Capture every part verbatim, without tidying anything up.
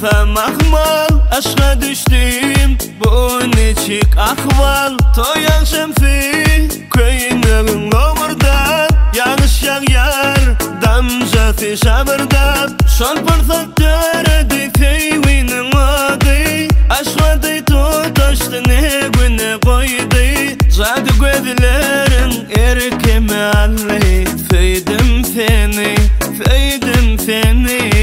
Atam ahmal aşka düştüm bu neçik ahval Toy akşam fi köyünün omurda Yanış yar damca fi şabırda Şol fırsat töredi feywinin adı Aşkadı tutaştı ne güne koydu Zadı gözlerin erkeme alli Feydim seni, feydim seni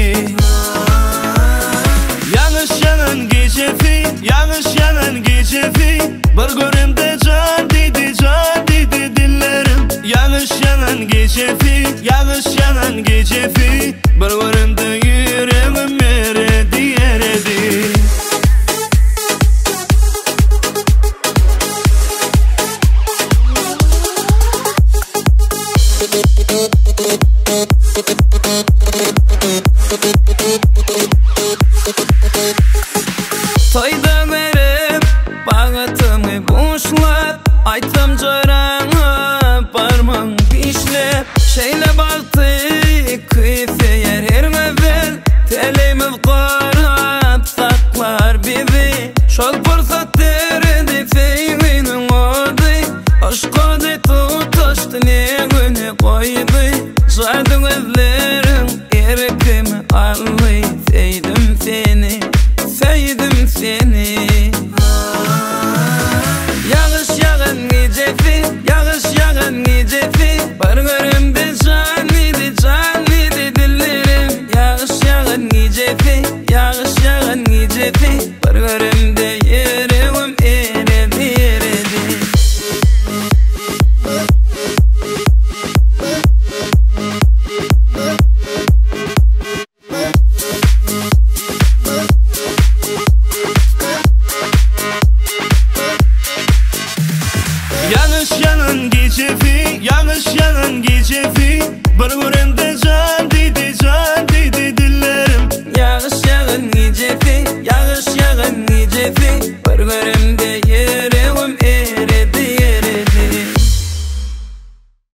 Yanış yanan gecefi, yanış yanan gecefi Bir görümde can dedi, can dedi dillerim Yanış yanan gecefi, yanış yanan gecefi Bir görümde yüreğim eredi, eredi Toyda verip bağıtımı boşlap Aytım jorana parmağım pişlep Şeyle baktı kıyfeyer her evvel Telimiz qarab saklar bizi Şol fırsat derdi feyrinin adı Aşkadı tutaştı ne güne koydu Zadı gözler